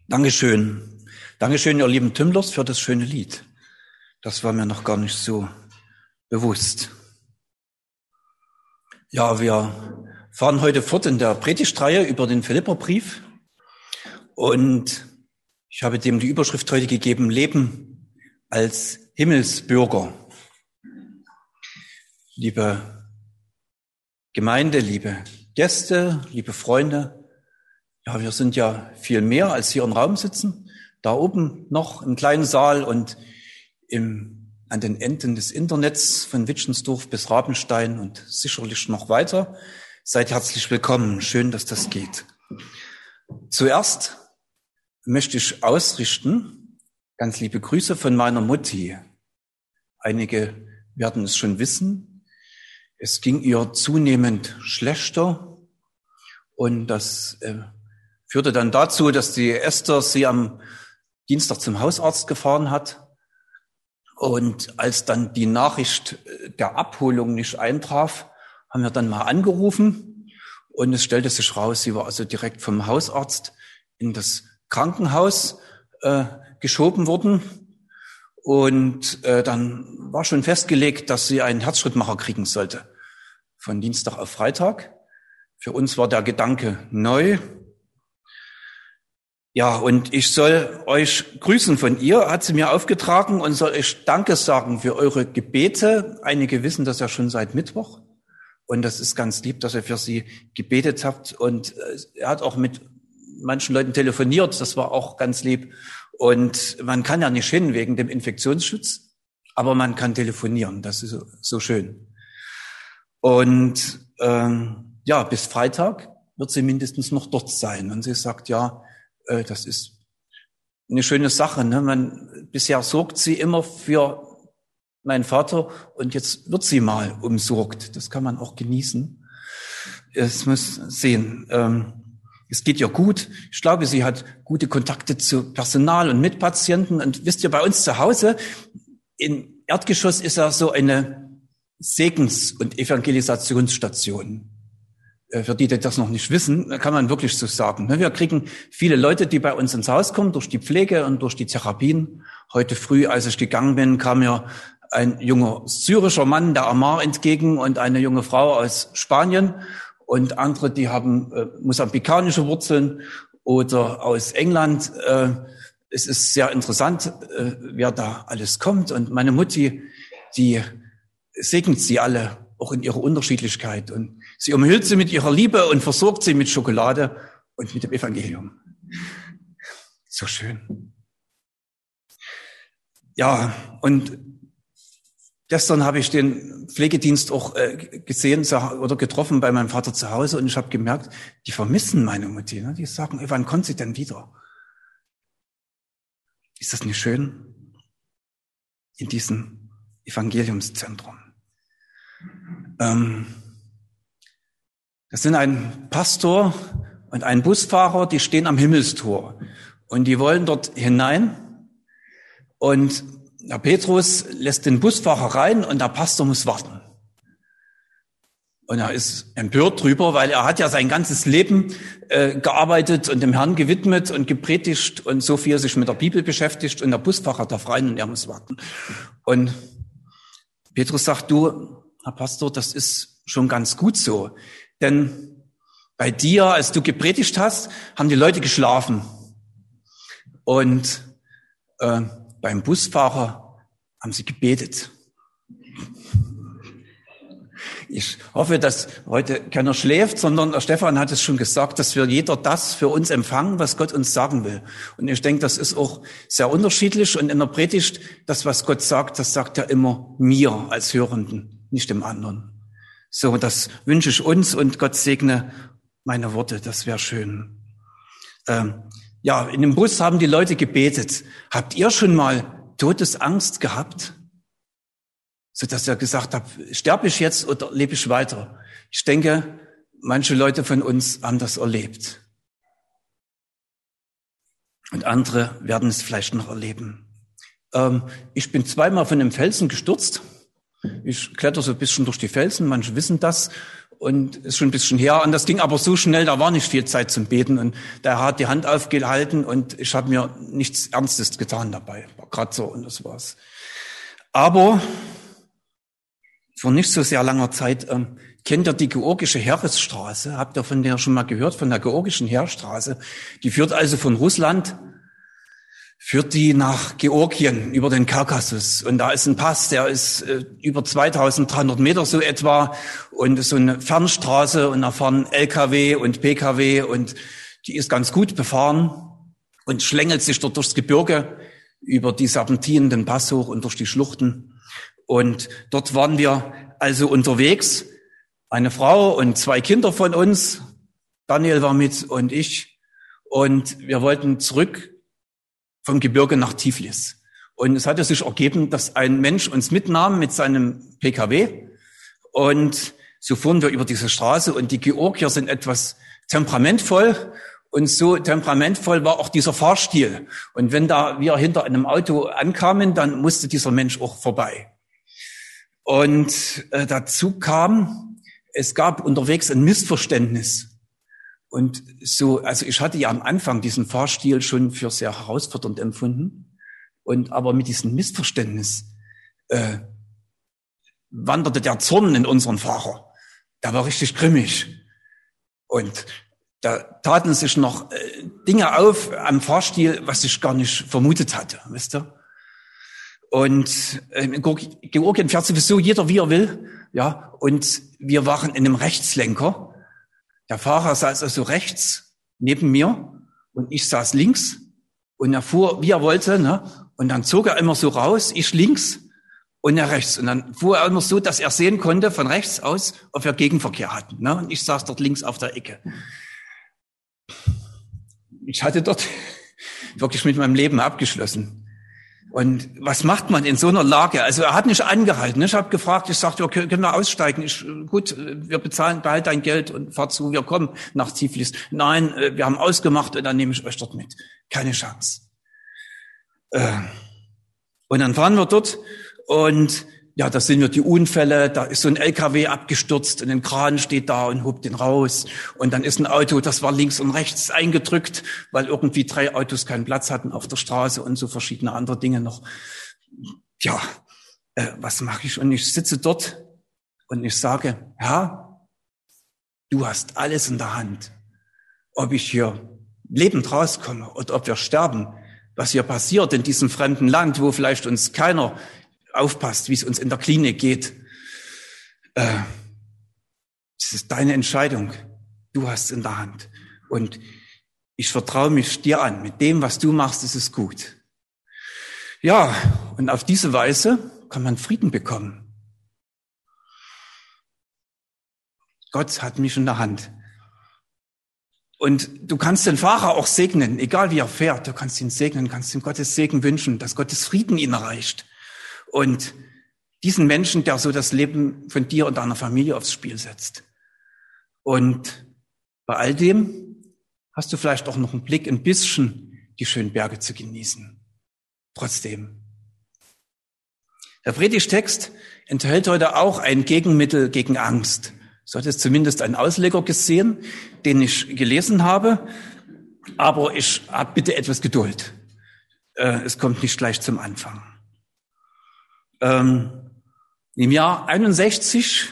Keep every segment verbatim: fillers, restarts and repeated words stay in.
Dankeschön. Dankeschön, ihr lieben Tümlers, für das schöne Lied. Das war mir noch gar nicht so bewusst. Ja, wir fahren heute fort in der Predigtreihe über den Philipperbrief. Und ich habe dem die Überschrift heute gegeben, Leben als Himmelsbürger. Liebe Gemeinde, liebe Gäste, liebe Freunde, ja, wir sind ja viel mehr als hier im Raum sitzen. Da oben noch im kleinen Saal und im, an den Enden des Internets von Wittchensdorf bis Rabenstein und sicherlich noch weiter. Seid herzlich willkommen. Schön, dass das geht. Zuerst möchte ich ausrichten, ganz liebe Grüße von meiner Mutti. Einige werden es schon wissen. Es ging ihr zunehmend schlechter und das äh, führte dann dazu, dass die Esther sie am Dienstag zum Hausarzt gefahren hat. Und als dann die Nachricht der Abholung nicht eintraf, haben wir dann mal angerufen. Und es stellte sich raus, sie war also direkt vom Hausarzt in das Krankenhaus äh, geschoben worden. Und äh, dann war schon festgelegt, dass sie einen Herzschrittmacher kriegen sollte. Von Dienstag auf Freitag. Für uns war der Gedanke neu. Ja, und ich soll euch grüßen von ihr, hat sie mir aufgetragen, und soll euch Danke sagen für eure Gebete. Einige wissen das ja schon seit Mittwoch. Und das ist ganz lieb, dass ihr für sie gebetet habt. Und er hat auch mit manchen Leuten telefoniert. Das war auch ganz lieb. Und man kann ja nicht hin wegen dem Infektionsschutz, aber man kann telefonieren. Das ist so, so schön. Und ähm, ja, bis Freitag wird sie mindestens noch dort sein. Und sie sagt, ja, äh, das ist eine schöne Sache. Ne? Man, bisher sorgt sie immer für meinen Vater und jetzt wird sie mal umsorgt. Das kann man auch genießen. Es muss sehen. Ähm, es geht ihr gut. Ich glaube, sie hat gute Kontakte zu Personal und Mitpatienten. Und wisst ihr, bei uns zu Hause im Erdgeschoss ist ja so eine Segens- und Evangelisationsstation. Für die, die das noch nicht wissen, kann man wirklich so sagen. Wir kriegen viele Leute, die bei uns ins Haus kommen, durch die Pflege und durch die Therapien. Heute früh, als ich gegangen bin, kam mir ein junger syrischer Mann, der Amar, entgegen und eine junge Frau aus Spanien. Und andere, die haben äh, mosambikanische Wurzeln oder aus England. Äh, es ist sehr interessant, äh, wer da alles kommt. Und meine Mutti, die segnet sie alle, auch in ihrer Unterschiedlichkeit. Und sie umhüllt sie mit ihrer Liebe und versorgt sie mit Schokolade und mit dem Evangelium. So schön. Ja, und gestern habe ich den Pflegedienst auch äh, gesehen oder getroffen bei meinem Vater zu Hause und ich habe gemerkt, die vermissen meine Mutti. Ne? Die sagen, wann kommt sie denn wieder? Ist das nicht schön? In diesem Evangeliumszentrum. Ähm, das sind ein Pastor und ein Busfahrer, die stehen am Himmelstor und die wollen dort hinein und der Petrus lässt den Busfahrer rein und der Pastor muss warten. Und er ist empört drüber, weil er hat ja sein ganzes Leben äh, gearbeitet und dem Herrn gewidmet und gepredigt und so viel sich mit der Bibel beschäftigt und der Busfahrer darf rein und er muss warten. Und Petrus sagt, du, Herr Pastor, das ist schon ganz gut so. Denn bei dir, als du gepredigt hast, haben die Leute geschlafen. Und äh, beim Busfahrer haben sie gebetet. Ich hoffe, dass heute keiner schläft, sondern der Stefan hat es schon gesagt, dass wir jeder das für uns empfangen, was Gott uns sagen will. Und ich denke, das ist auch sehr unterschiedlich. Und in der Predigt, das, was Gott sagt, das sagt er immer mir als Hörenden, nicht dem anderen. So, das wünsche ich uns und Gott segne meine Worte, das wäre schön. Ähm, ja, in dem Bus haben die Leute gebetet. Habt ihr schon mal Todesangst gehabt? So dass ihr gesagt habt, sterbe ich jetzt oder lebe ich weiter? Ich denke, manche Leute von uns haben das erlebt. Und andere werden es vielleicht noch erleben. Ähm, ich bin zweimal von einem Felsen gestürzt. Ich kletter so ein bisschen durch die Felsen, manche wissen das. und ist schon ein bisschen her. Und das ging aber so schnell, da war nicht viel Zeit zum Beten. Und der hat die Hand aufgehalten und ich habe mir nichts Ernstes getan dabei. War gerade so und das war's. Aber vor nicht so sehr langer Zeit ähm, kennt ihr die georgische Heeresstraße? Habt ihr von der schon mal gehört, von der georgischen Heerstraße? Die führt also von Russland, führt die nach Georgien über den Kaukasus. Und da ist ein Pass, der ist äh, über zweitausenddreihundert Meter so etwa und ist so eine Fernstraße und da fahren L K W und P K W und die ist ganz gut befahren und schlängelt sich dort durchs Gebirge über die Serpentinen den Pass hoch und durch die Schluchten. Und dort waren wir also unterwegs, eine Frau und zwei Kinder von uns, Daniel war mit und ich, und wir wollten zurück vom Gebirge nach Tiflis. Und es hatte sich ergeben, dass ein Mensch uns mitnahm mit seinem P K W und so fuhren wir über diese Straße und die Georgier sind etwas temperamentvoll und so temperamentvoll war auch dieser Fahrstil. Und wenn da wir hinter einem Auto ankamen, dann musste dieser Mensch auch vorbei. Und äh, dazu kam, es gab unterwegs ein Missverständnis. Und so, also ich hatte ja am Anfang diesen Fahrstil schon für sehr herausfordernd empfunden. Und aber mit diesem Missverständnis äh, wanderte der Zorn in unseren Fahrer. Der war richtig grimmig. Und da taten sich noch äh, Dinge auf am Fahrstil, was ich gar nicht vermutet hatte, wisst ihr? Und äh, in Georgien fährt sowieso jeder, wie er will, ja. Und wir waren in einem Rechtslenker. Der Fahrer saß also rechts neben mir und ich saß links und er fuhr, wie er wollte, ne? Und dann zog er immer so raus, ich links und er rechts. Und dann fuhr er immer so, dass er sehen konnte von rechts aus, ob wir Gegenverkehr hatten, ne? Und ich saß dort links auf der Ecke. Ich hatte dort wirklich mit meinem Leben abgeschlossen. Und was macht man in so einer Lage? Also er hat nicht angehalten. Ich habe gefragt, ich sagte, okay, können wir aussteigen? Ich, gut, wir bezahlen, behalt dein Geld und fahr zu, wir kommen nach Tiflis. Nein, wir haben ausgemacht und dann nehme ich euch dort mit. Keine Chance. Und dann fahren wir dort und ja, da sind wir die Unfälle, da ist so ein L K W abgestürzt und ein Kran steht da und hobt den raus. Und dann ist ein Auto, das war links und rechts eingedrückt, weil irgendwie drei Autos keinen Platz hatten auf der Straße und so verschiedene andere Dinge noch. Ja, äh, was mache ich? Und ich sitze dort und ich sage, Herr, du hast alles in der Hand. Ob ich hier lebend rauskomme oder ob wir sterben, was hier passiert in diesem fremden Land, wo vielleicht uns keiner aufpasst, wie es uns in der Klinik geht. Äh, es ist deine Entscheidung. Du hast es in der Hand. Und ich vertraue mich dir an. Mit dem, was du machst, ist es gut. Ja, und auf diese Weise kann man Frieden bekommen. Gott hat mich in der Hand. Und du kannst den Fahrer auch segnen, egal wie er fährt. Du kannst ihn segnen, kannst ihm Gottes Segen wünschen, dass Gottes Frieden ihn erreicht. Und diesen Menschen, der so das Leben von dir und deiner Familie aufs Spiel setzt. Und bei all dem hast du vielleicht auch noch einen Blick, ein bisschen die schönen Berge zu genießen. Trotzdem. Der Predigtext enthält heute auch ein Gegenmittel gegen Angst. So hat es zumindest ein Ausleger gesehen, den ich gelesen habe. Aber ich habe bitte etwas Geduld. Es kommt nicht gleich zum Anfang. Ähm, im Jahr einundsechzig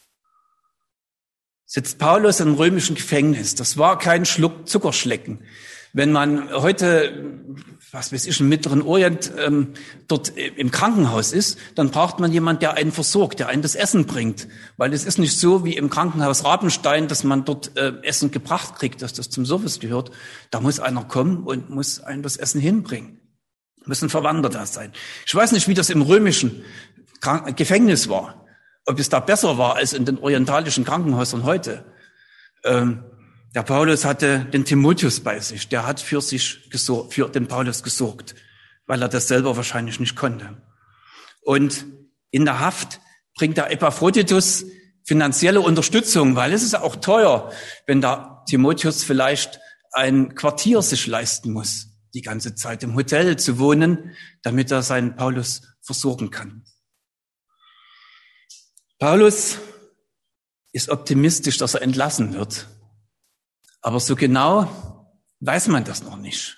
sitzt Paulus im römischen Gefängnis. Das war kein Schluck Zuckerschlecken. Wenn man heute, was weiß ich, im Mittleren Orient ähm, dort im Krankenhaus ist, dann braucht man jemand, der einen versorgt, der einen das Essen bringt. Weil es ist nicht so wie im Krankenhaus Rabenstein, dass man dort äh, Essen gebracht kriegt, dass das zum Service gehört. Da muss einer kommen und muss einem das Essen hinbringen. Müssen Verwandter da sein. Ich weiß nicht, wie das im römischen Kranken- Gefängnis war. Ob es da besser war als in den orientalischen Krankenhäusern heute. Ähm, der Paulus hatte den Timotheus bei sich. Der hat für sich gesorgt, für den Paulus gesorgt, weil er das selber wahrscheinlich nicht konnte. Und in der Haft bringt der Epaphroditus finanzielle Unterstützung, weil es ist auch teuer, wenn der Timotheus vielleicht ein Quartier sich leisten muss, die ganze Zeit im Hotel zu wohnen, damit er seinen Paulus versorgen kann. Paulus ist optimistisch, dass er entlassen wird. Aber so genau weiß man das noch nicht.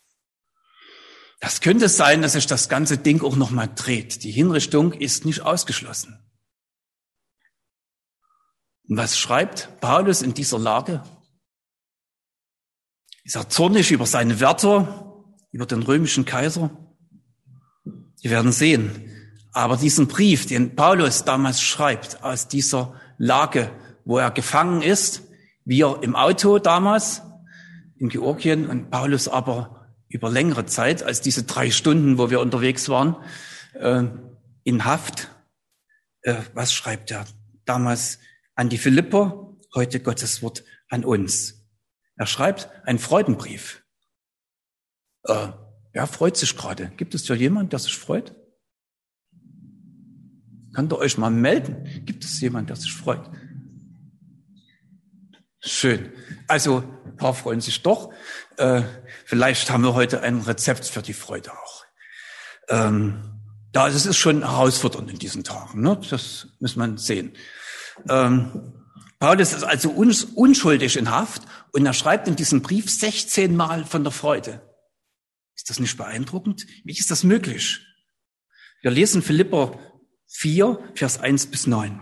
Das könnte sein, dass sich das ganze Ding auch noch mal dreht. Die Hinrichtung ist nicht ausgeschlossen. Und was schreibt Paulus in dieser Lage? Ist er zornig über seine Wärter, über den römischen Kaiser? Wir werden sehen. Aber diesen Brief, den Paulus damals schreibt, aus dieser Lage, wo er gefangen ist, wir im Auto damals in Georgien und Paulus aber über längere Zeit, als diese drei Stunden, wo wir unterwegs waren, äh, in Haft. Äh, was schreibt er damals an die Philipper? Heute Gottes Wort an uns. Er schreibt einen Freudenbrief. Äh, wer freut sich gerade? Gibt es ja jemand, der sich freut? Könnt ihr euch mal melden? Gibt es jemand, der sich freut? Schön. Also, ein paar freuen sich doch. Äh, vielleicht haben wir heute ein Rezept für die Freude auch. Ähm, ja, das ist schon herausfordernd in diesen Tagen, ne? Das muss man sehen. Ähm, Paulus ist also uns, unschuldig in Haft und er schreibt in diesem Brief sechzehn Mal von der Freude. Ist das nicht beeindruckend? Wie ist das möglich? Wir lesen Philipper vier, Vers eins bis neun.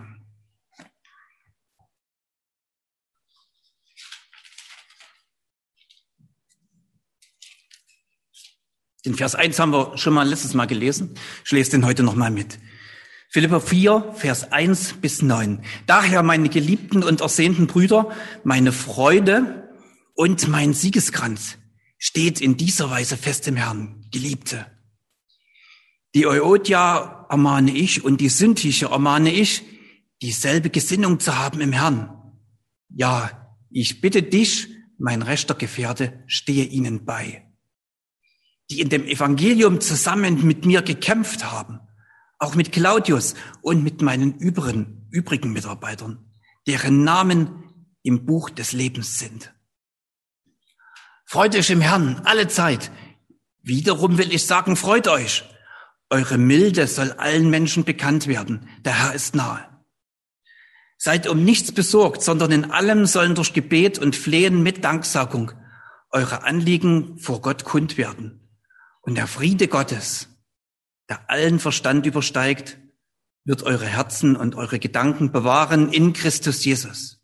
Den Vers eins haben wir schon mal letztes Mal gelesen. Ich lese den heute nochmal mit. Philipper vier, Vers eins bis neun. Daher, meine geliebten und ersehnten Brüder, meine Freude und mein Siegeskranz steht in dieser Weise fest im Herrn, Geliebte. Die Euodia ermahne ich und die Syntyche ermahne ich, dieselbe Gesinnung zu haben im Herrn. Ja, ich bitte dich, mein rechter Gefährte, stehe ihnen bei. Die in dem Evangelium zusammen mit mir gekämpft haben, auch mit Claudius und mit meinen übrigen, übrigen Mitarbeitern, deren Namen im Buch des Lebens sind. Freut euch im Herrn alle Zeit. Wiederum will ich sagen, freut euch. Eure Milde soll allen Menschen bekannt werden. Der Herr ist nahe. Seid um nichts besorgt, sondern in allem sollen durch Gebet und Flehen mit Danksagung eure Anliegen vor Gott kund werden. Und der Friede Gottes, der allen Verstand übersteigt, wird eure Herzen und eure Gedanken bewahren in Christus Jesus.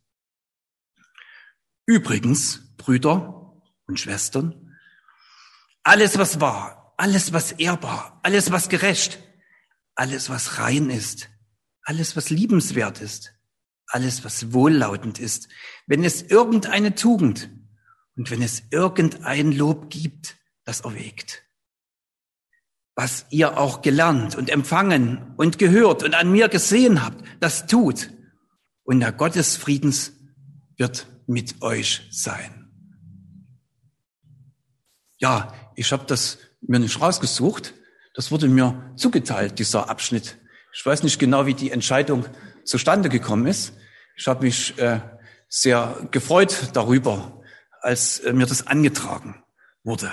Übrigens, Brüder und Schwestern, alles, was wahr, alles, was ehrbar, alles, was gerecht, alles, was rein ist, alles, was liebenswert ist, alles, was wohllautend ist, wenn es irgendeine Tugend und wenn es irgendein Lob gibt, das erwägt. Was ihr auch gelernt und empfangen und gehört und an mir gesehen habt, das tut. Und der Gott des Friedens wird mit euch sein. Ja, ich habe das mir nicht rausgesucht. Das wurde mir zugeteilt, dieser Abschnitt. Ich weiß nicht genau, wie die Entscheidung zustande gekommen ist. Ich habe mich äh, sehr gefreut darüber, als äh, mir das angetragen wurde.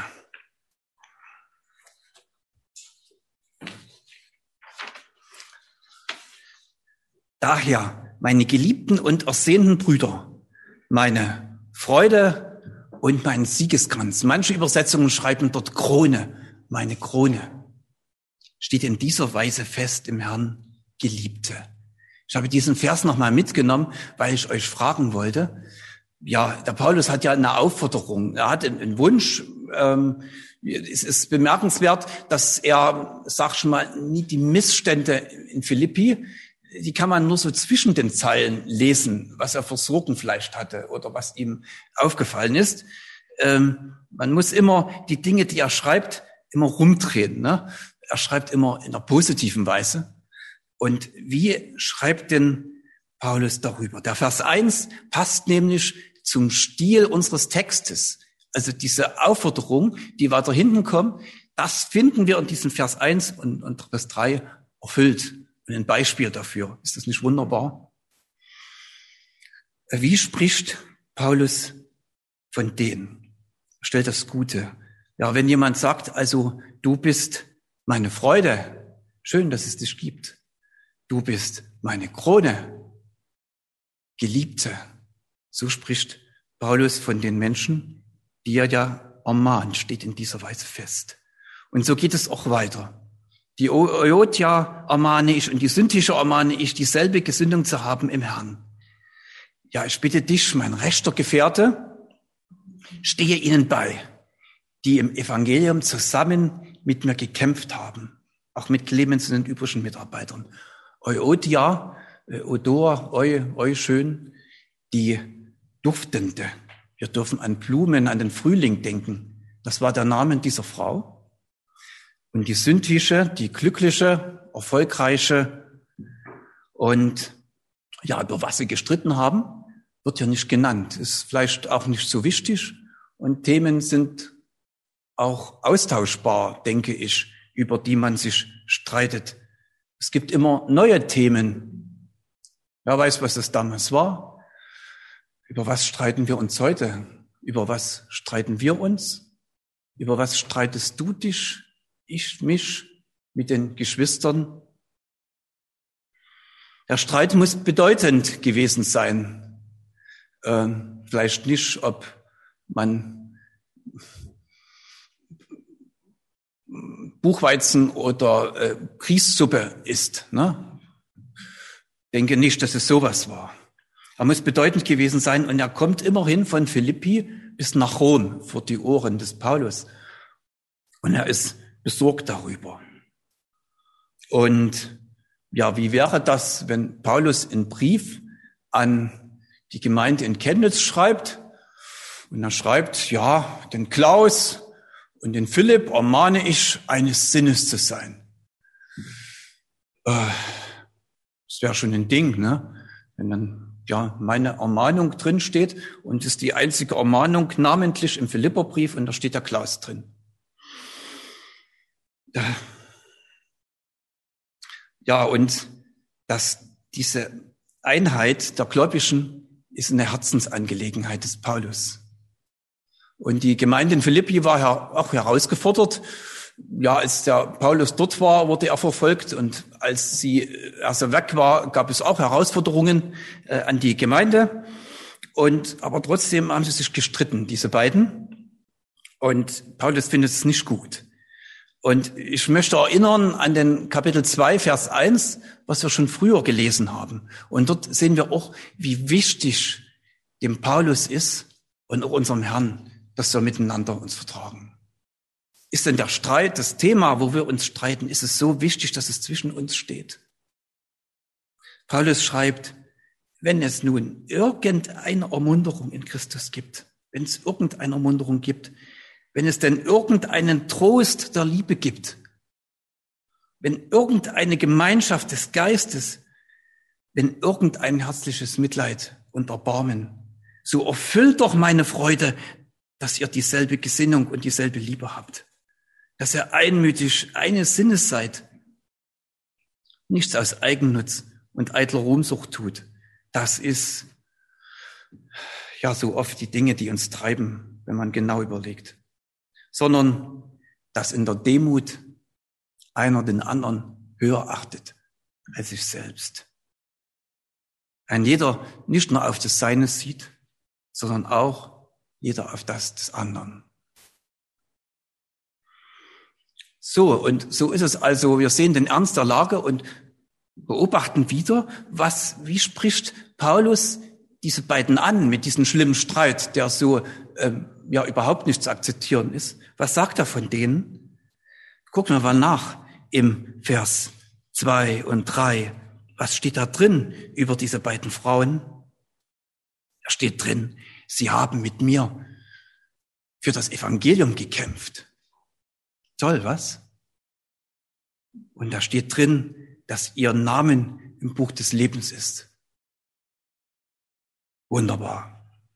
Daher, meine geliebten und ersehnten Brüder, meine Freude und mein Siegeskranz. Manche Übersetzungen schreiben dort Krone, meine Krone. Steht in dieser Weise fest im Herrn, Geliebte. Ich habe diesen Vers nochmal mitgenommen, weil ich euch fragen wollte. Ja, der Paulus hat ja eine Aufforderung. Er hat einen Wunsch. Ähm, es ist bemerkenswert, dass er, sag ich mal, nie die Missstände in Philippi, die kann man nur so zwischen den Zeilen lesen, was er für Sorgen vielleicht hatte oder was ihm aufgefallen ist. Ähm, man muss immer die Dinge, die er schreibt, immer rumdrehen. Ne? Er schreibt immer in einer positiven Weise. Und wie schreibt denn Paulus darüber? Der Vers eins passt nämlich zum Stil unseres Textes. Also diese Aufforderung, die weiter hinten kommt, das finden wir in diesem Vers eins und, und Vers drei erfüllt. Und ein Beispiel dafür. Ist das nicht wunderbar? Wie spricht Paulus von denen? Er stellt das Gute. Ja, wenn jemand sagt, also du bist meine Freude, schön, dass es dich gibt. Du bist meine Krone. Geliebte. So spricht Paulus von den Menschen, die er ja ermahnt, steht in dieser Weise fest. Und so geht es auch weiter. Die Euodia ermahne ich und die Syntyche ermahne ich, dieselbe Gesinnung zu haben im Herrn. Ja, ich bitte dich, mein rechter Gefährte, stehe ihnen bei, die im Evangelium zusammen mit mir gekämpft haben, auch mit Clemens und den übrigen Mitarbeitern. Euodia, Odor, Eu, Eu schön, die Duftende. Wir dürfen an Blumen, an den Frühling denken. Das war der Name dieser Frau. Und die Syntyche, die glückliche, erfolgreiche und ja, über was sie gestritten haben, wird ja nicht genannt. Ist vielleicht auch nicht so wichtig. Und Themen sind auch austauschbar, denke ich, über die man sich streitet. Es gibt immer neue Themen. Wer weiß, was das damals war? Über was streiten wir uns heute? Über was streiten wir uns? Über was streitest du dich? Ich mich mit den Geschwistern? Der Streit muss bedeutend gewesen sein. Ähm, vielleicht nicht, ob man Buchweizen oder äh, Grießsuppe isst. Ne? Denke nicht, dass es sowas war. Er muss bedeutend gewesen sein und er kommt immerhin von Philippi bis nach Rom vor die Ohren des Paulus. Und er ist besorgt darüber. Und ja, wie wäre das, wenn Paulus einen Brief an die Gemeinde in Chemnitz schreibt und er schreibt, ja, den Klaus und den Philipp ermahne ich, eines Sinnes zu sein. Äh, das wäre schon ein Ding, ne? Wenn dann ja meine Ermahnung drin steht und ist die einzige Ermahnung namentlich im Philipperbrief und da steht der Klaus drin. Ja, und dass diese Einheit der Gläubigen ist eine Herzensangelegenheit des Paulus. Und die Gemeinde in Philippi war ja auch herausgefordert. Ja, als der Paulus dort war, wurde er verfolgt und als sie also weg war, gab es auch Herausforderungen äh, an die Gemeinde. Und aber trotzdem haben sie sich gestritten, diese beiden. Und Paulus findet es nicht gut. Und ich möchte erinnern an den Kapitel zwei, Vers eins, was wir schon früher gelesen haben. Und dort sehen wir auch, wie wichtig dem Paulus ist und auch unserem Herrn, dass wir miteinander uns vertragen. Ist denn der Streit, das Thema, wo wir uns streiten, ist es so wichtig, dass es zwischen uns steht? Paulus schreibt, wenn es nun irgendeine Ermunterung in Christus gibt, wenn es irgendeine Ermunterung gibt, wenn es denn irgendeinen Trost der Liebe gibt, wenn irgendeine Gemeinschaft des Geistes, wenn irgendein herzliches Mitleid und Erbarmen, so erfüllt doch meine Freude, dass ihr dieselbe Gesinnung und dieselbe Liebe habt, dass ihr einmütig eines Sinnes seid, nichts aus Eigennutz und eitler Ruhmsucht tut. Das ist ja so oft die Dinge, die uns treiben, wenn man genau überlegt. Sondern dass in der Demut einer den anderen höher achtet als sich selbst. Ein jeder nicht nur auf das Seine sieht, sondern auch jeder auf das des anderen. So, und so ist es also, wir sehen den Ernst der Lage und beobachten wieder, was, wie spricht Paulus diese beiden an mit diesem schlimmen Streit, der so ähm, ja überhaupt nicht zu akzeptieren ist. Was sagt er von denen? Gucken wir mal nach im Vers zwei und drei. Was steht da drin über diese beiden Frauen? Da steht drin, sie haben mit mir für das Evangelium gekämpft. Toll, was? Und da steht drin, dass ihr Namen im Buch des Lebens ist. Wunderbar.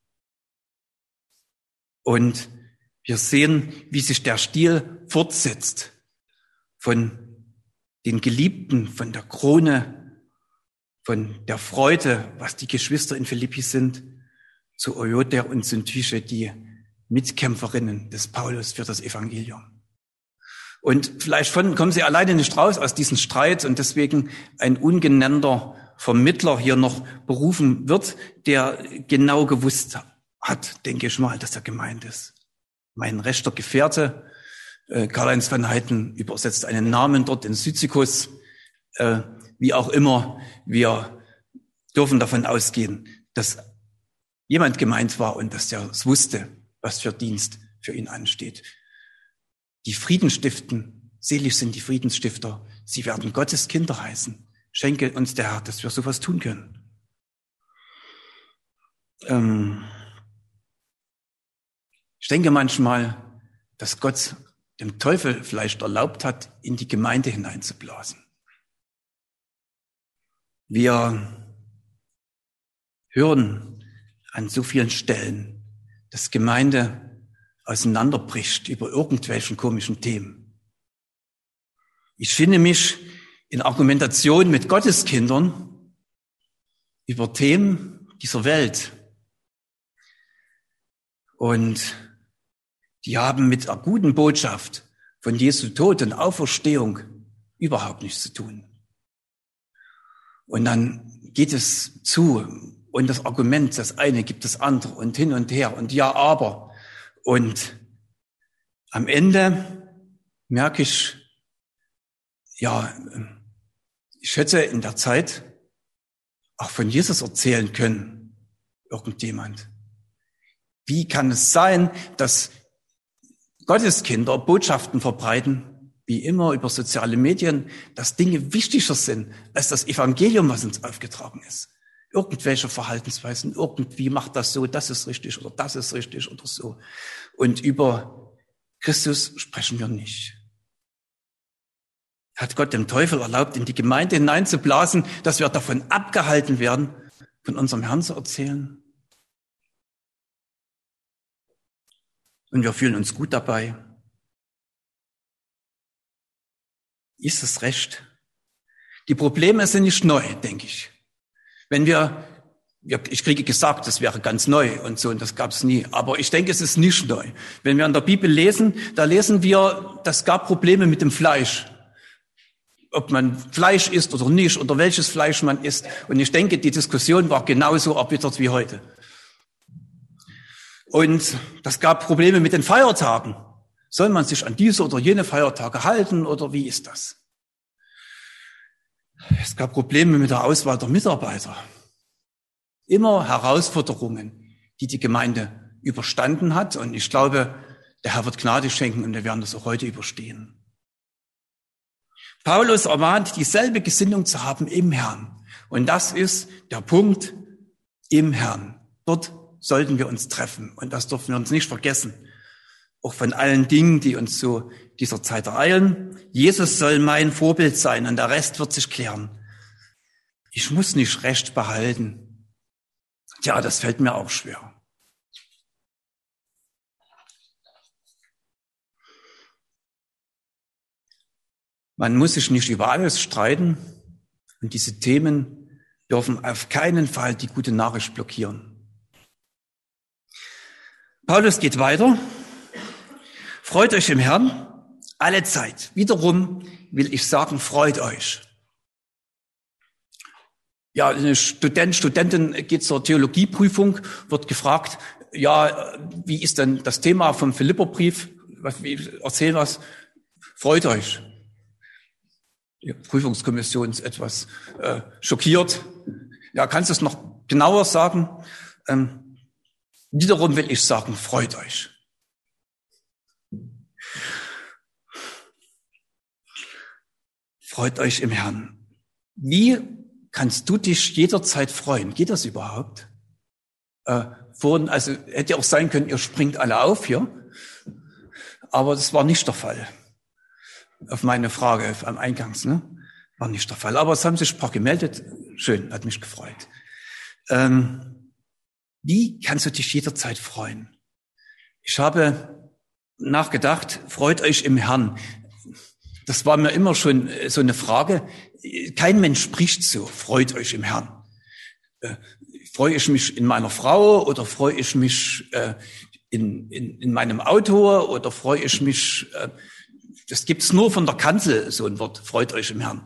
Und wir sehen, wie sich der Stil fortsetzt von den Geliebten, von der Krone, von der Freude, was die Geschwister in Philippi sind, zu Euodia und Syntyche, die Mitkämpferinnen des Paulus für das Evangelium. Und vielleicht von, kommen sie alleine nicht raus aus diesem Streit und deswegen ein ungenannter Vermittler hier noch berufen wird, der genau gewusst hat, denke ich mal, dass er gemeint ist. Mein rechter Gefährte, äh, Karl-Heinz van Heiden, übersetzt einen Namen dort in Syzykus. Äh, wie auch immer, wir dürfen davon ausgehen, dass jemand gemeint war und dass der es wusste, was für Dienst für ihn ansteht. Die Frieden stiften, selig sind die Friedensstifter, sie werden Gottes Kinder heißen. Schenke uns der Herr, dass wir sowas tun können. Ähm ich denke manchmal, dass Gott dem Teufel vielleicht erlaubt hat, in die Gemeinde hineinzublasen. Wir hören an so vielen Stellen, dass Gemeinde auseinanderbricht über irgendwelchen komischen Themen. Ich finde mich in Argumentation mit Gotteskindern über Themen dieser Welt. Und die haben mit der guten Botschaft von Jesu Tod und Auferstehung überhaupt nichts zu tun. Und dann geht es zu und das Argument, das eine gibt das andere und hin und her und ja, aber. Und am Ende merke ich, ja, ich hätte in der Zeit auch von Jesus erzählen können, irgendjemand. Wie kann es sein, dass Gotteskinder Botschaften verbreiten, wie immer über soziale Medien, dass Dinge wichtiger sind als das Evangelium, was uns aufgetragen ist? Irgendwelche Verhaltensweisen, irgendwie macht das so, das ist richtig oder das ist richtig oder so. Und über Christus sprechen wir nicht. Hat Gott dem Teufel erlaubt, in die Gemeinde hineinzublasen, dass wir davon abgehalten werden, von unserem Herrn zu erzählen? Und wir fühlen uns gut dabei. Ist es recht? Die Probleme sind nicht neu, denke ich. Wenn wir, ich kriege gesagt, das wäre ganz neu und so, und das gab es nie. Aber ich denke, es ist nicht neu. Wenn wir in der Bibel lesen, da lesen wir, das gab Probleme mit dem Fleisch. Ob man Fleisch isst oder nicht, oder welches Fleisch man isst. Und ich denke, die Diskussion war genauso erbittert wie heute. Und das gab Probleme mit den Feiertagen. Soll man sich an diese oder jene Feiertage halten oder wie ist das? Es gab Probleme mit der Auswahl der Mitarbeiter. Immer Herausforderungen, die die Gemeinde überstanden hat. Und ich glaube, der Herr wird Gnade schenken und wir werden das auch heute überstehen. Paulus ermahnt, dieselbe Gesinnung zu haben im Herrn. Und das ist der Punkt im Herrn. Dort sollten wir uns treffen. Und das dürfen wir uns nicht vergessen. Auch von allen Dingen, die uns zu dieser Zeit ereilen. Jesus soll mein Vorbild sein und der Rest wird sich klären. Ich muss nicht Recht behalten. Tja, das fällt mir auch schwer. Man muss sich nicht über alles streiten und diese Themen dürfen auf keinen Fall die gute Nachricht blockieren. Paulus geht weiter. Freut euch im Herrn alle Zeit. Wiederum will ich sagen, freut euch. Ja, eine Student, Studentin geht zur Theologieprüfung, wird gefragt, ja, wie ist denn das Thema vom Philipperbrief? Was, wie, erzähl was. Freut euch. Die Prüfungskommission ist etwas äh, schockiert. Ja, kannst du es noch genauer sagen? Ähm, wiederum will ich sagen, freut euch. Freut euch im Herrn. Wie kannst du dich jederzeit freuen? Geht das überhaupt? Äh, vorhin, also hätte ja auch sein können, ihr springt alle auf hier. Aber das war nicht der Fall. Auf meine Frage am Eingangs, ne? War nicht der Fall. Aber es haben sich ein paar gemeldet. Schön, hat mich gefreut. Ähm, wie kannst du dich jederzeit freuen? Ich habe nachgedacht, freut euch im Herrn. Das war mir immer schon so eine Frage. Kein Mensch spricht so, freut euch im Herrn. Äh, freue ich mich in meiner Frau oder freue ich mich äh, in, in, in meinem Auto oder freue ich mich, äh, das gibt's nur von der Kanzel, so ein Wort, freut euch im Herrn.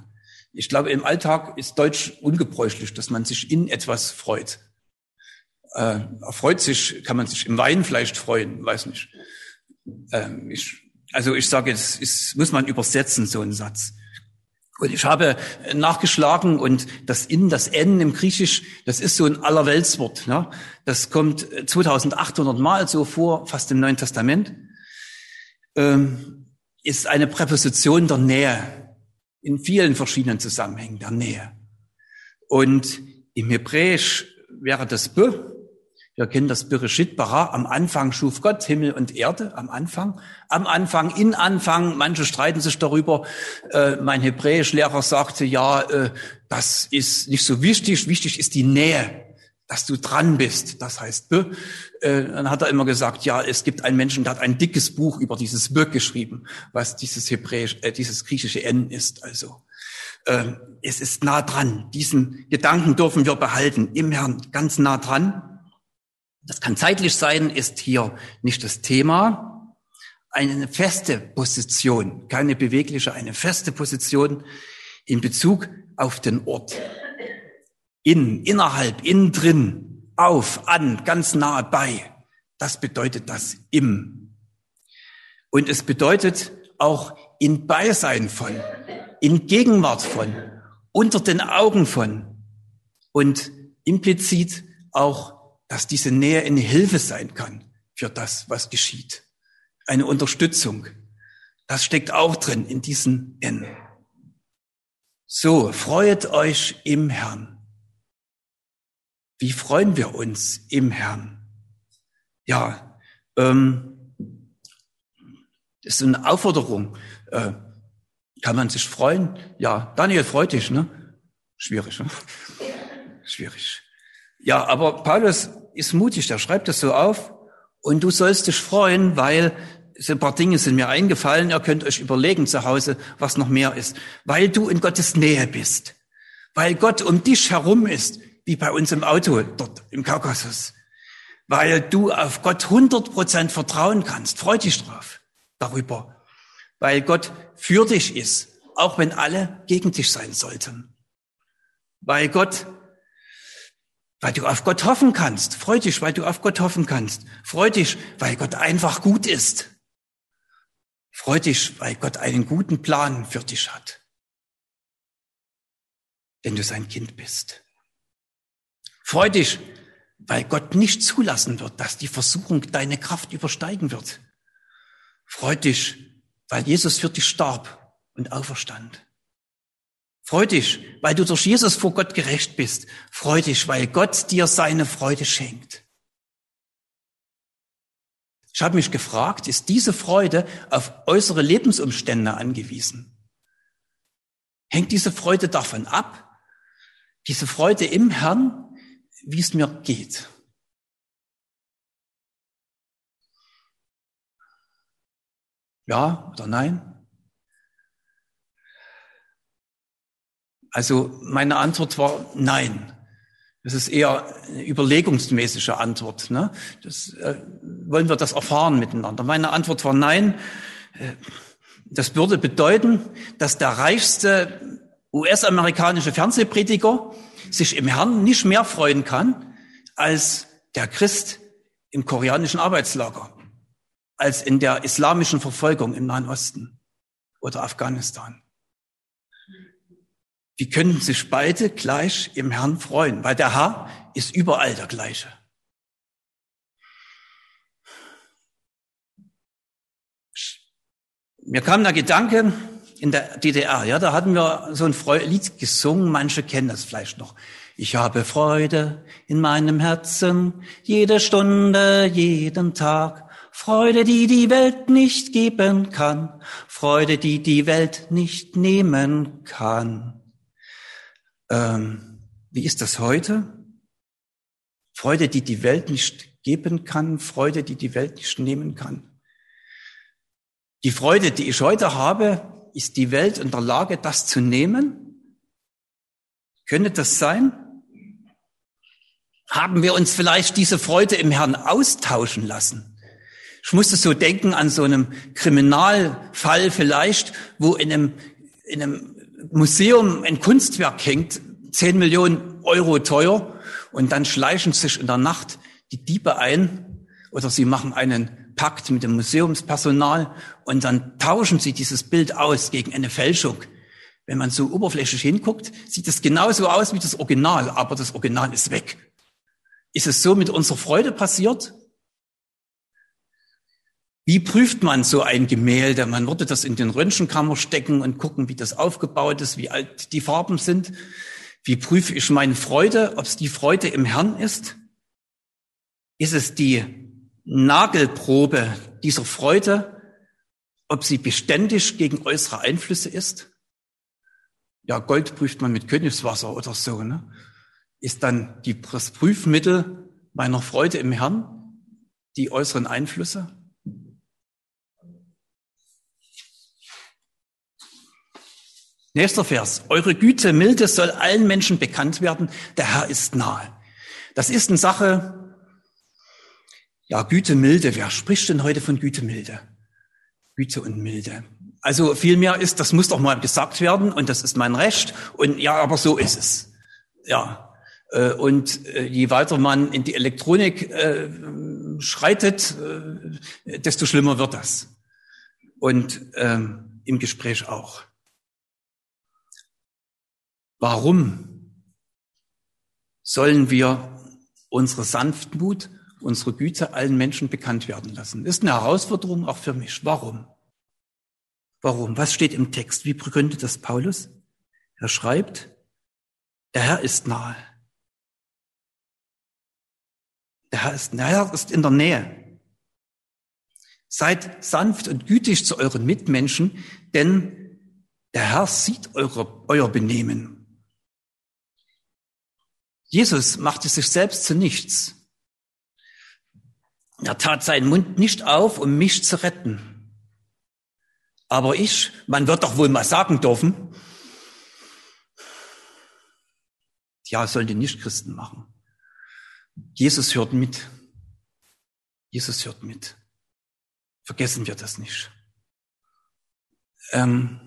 Ich glaube, im Alltag ist Deutsch ungebräuchlich, dass man sich in etwas freut. Äh, erfreut sich, kann man sich im Wein vielleicht freuen, weiß nicht. Äh, ich, also ich sage, es ist, muss man übersetzen, so einen Satz. Und ich habe nachgeschlagen und das In, das N im Griechisch, das ist so ein Allerweltswort. Ne? Das kommt zweitausendachthundert Mal so vor, fast im Neuen Testament. Ähm, ist eine Präposition der Nähe in vielen verschiedenen Zusammenhängen, der Nähe. Und im Hebräisch wäre das B. Wir kennen das Bereshit bara. Am Anfang schuf Gott Himmel und Erde. Am Anfang. Am Anfang, in Anfang. Manche streiten sich darüber. Äh, mein Hebräischlehrer sagte, ja, äh, das ist nicht so wichtig. Wichtig ist die Nähe, dass du dran bist. Das heißt B. Äh, dann hat er immer gesagt, ja, es gibt einen Menschen, der hat ein dickes Buch über dieses B geschrieben, was dieses Hebräisch, äh, dieses griechische N ist. Also äh, es ist nah dran. Diesen Gedanken dürfen wir behalten. Im Herrn ganz nah dran. Das kann zeitlich sein, ist hier nicht das Thema. Eine feste Position, keine bewegliche, eine feste Position in Bezug auf den Ort. In, innerhalb, innen drin, auf, an, ganz nahe bei. Das bedeutet das im. Und es bedeutet auch in Beisein von, in Gegenwart von, unter den Augen von und implizit auch, dass diese Nähe eine Hilfe sein kann für das, was geschieht. Eine Unterstützung. Das steckt auch drin in diesem N. So, freut euch im Herrn. Wie freuen wir uns im Herrn? Ja, ähm, das ist eine Aufforderung. Äh, kann man sich freuen? Ja, Daniel, freut dich, ne? Schwierig, ne? Schwierig. Ja, aber Paulus ist mutig, der schreibt das so auf. Und du sollst dich freuen, weil so ein paar Dinge sind mir eingefallen. Ihr könnt euch überlegen zu Hause, was noch mehr ist. Weil du in Gottes Nähe bist. Weil Gott um dich herum ist, wie bei uns im Auto dort im Kaukasus. Weil du auf Gott hundert Prozent vertrauen kannst. Freu dich drauf, darüber. Weil Gott für dich ist, auch wenn alle gegen dich sein sollten. Weil Gott Weil du auf Gott hoffen kannst. Freu dich, weil du auf Gott hoffen kannst. Freu dich, weil Gott einfach gut ist. Freu dich, weil Gott einen guten Plan für dich hat. Wenn du sein Kind bist. Freu dich, weil Gott nicht zulassen wird, dass die Versuchung deine Kraft übersteigen wird. Freu dich, weil Jesus für dich starb und auferstand. Freu dich, weil du durch Jesus vor Gott gerecht bist. Freu dich, weil Gott dir seine Freude schenkt. Ich habe mich gefragt, ist diese Freude auf äußere Lebensumstände angewiesen? Hängt diese Freude davon ab, diese Freude im Herrn, wie es mir geht? Ja oder nein? Also meine Antwort war nein. Das ist eher eine überlegungsmäßige Antwort. Ne? Das, äh, wollen wir das erfahren miteinander? Meine Antwort war nein. Das würde bedeuten, dass der reichste U S-amerikanische Fernsehprediger sich im Herrn nicht mehr freuen kann als der Christ im koreanischen Arbeitslager, als in der islamischen Verfolgung im Nahen Osten oder Afghanistan. Die können sich beide gleich im Herrn freuen, weil der Herr ist überall der Gleiche. Mir kam der Gedanke in der D D R, ja, da hatten wir so ein Lied gesungen, manche kennen das vielleicht noch. Ich habe Freude in meinem Herzen, jede Stunde, jeden Tag. Freude, die die Welt nicht geben kann, Freude, die die Welt nicht nehmen kann. Ähm, wie ist das heute? Freude, die die Welt nicht geben kann, Freude, die die Welt nicht nehmen kann. Die Freude, die ich heute habe, ist die Welt in der Lage, das zu nehmen? Könnte das sein? Haben wir uns vielleicht diese Freude im Herrn austauschen lassen? Ich musste so denken an so einem Kriminalfall vielleicht, wo in einem, in einem Museum ein Kunstwerk hängt, zehn Millionen Euro teuer, und dann schleichen sich in der Nacht die Diebe ein oder sie machen einen Pakt mit dem Museumspersonal und dann tauschen sie dieses Bild aus gegen eine Fälschung. Wenn man so oberflächlich hinguckt, sieht es genauso aus wie das Original, aber das Original ist weg. Ist es so mit unserer Freude passiert? Wie prüft man so ein Gemälde? Man würde das in den Röntgenkammer stecken und gucken, wie das aufgebaut ist, wie alt die Farben sind. Wie prüfe ich meine Freude, ob es die Freude im Herrn ist? Ist es die Nagelprobe dieser Freude, ob sie beständig gegen äußere Einflüsse ist? Ja, Gold prüft man mit Königswasser oder so, ne? Ist dann die, das Prüfmittel meiner Freude im Herrn die äußeren Einflüsse? Nächster Vers. Eure Güte, Milde soll allen Menschen bekannt werden. Der Herr ist nahe. Das ist eine Sache, ja, Güte, Milde. Wer spricht denn heute von Güte, Milde? Güte und Milde. Also vielmehr ist, das muss doch mal gesagt werden und das ist mein Recht und ja, aber so ist es. Ja. Und je weiter man in die Elektronik äh, schreitet, äh, desto schlimmer wird das. Und ähm, im Gespräch auch. Warum sollen wir unsere Sanftmut, unsere Güte allen Menschen bekannt werden lassen? Ist eine Herausforderung auch für mich. Warum? Warum? Was steht im Text? Wie begründet das Paulus? Er schreibt, der Herr ist nahe. Der Herr ist, der Herr ist in der Nähe. Seid sanft und gütig zu euren Mitmenschen, denn der Herr sieht eure, euer Benehmen. Jesus machte sich selbst zu nichts. Er tat seinen Mund nicht auf, um mich zu retten. Aber ich, man wird doch wohl mal sagen dürfen, ja, sollen die Nichtchristen machen. Jesus hört mit. Jesus hört mit. Vergessen wir das nicht. Ähm,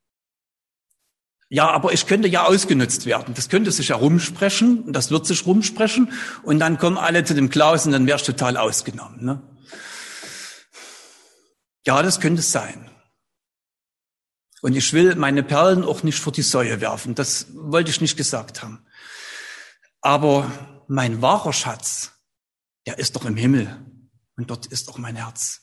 ja, aber ich könnte ja ausgenutzt werden. Das könnte sich ja rumsprechen und das wird sich rumsprechen und dann kommen alle zu dem Klaus und dann wärst du total ausgenommen. Ne? Ja, das könnte es sein. Und ich will meine Perlen auch nicht vor die Säue werfen. Das wollte ich nicht gesagt haben. Aber mein wahrer Schatz, der ist doch im Himmel und dort ist auch mein Herz.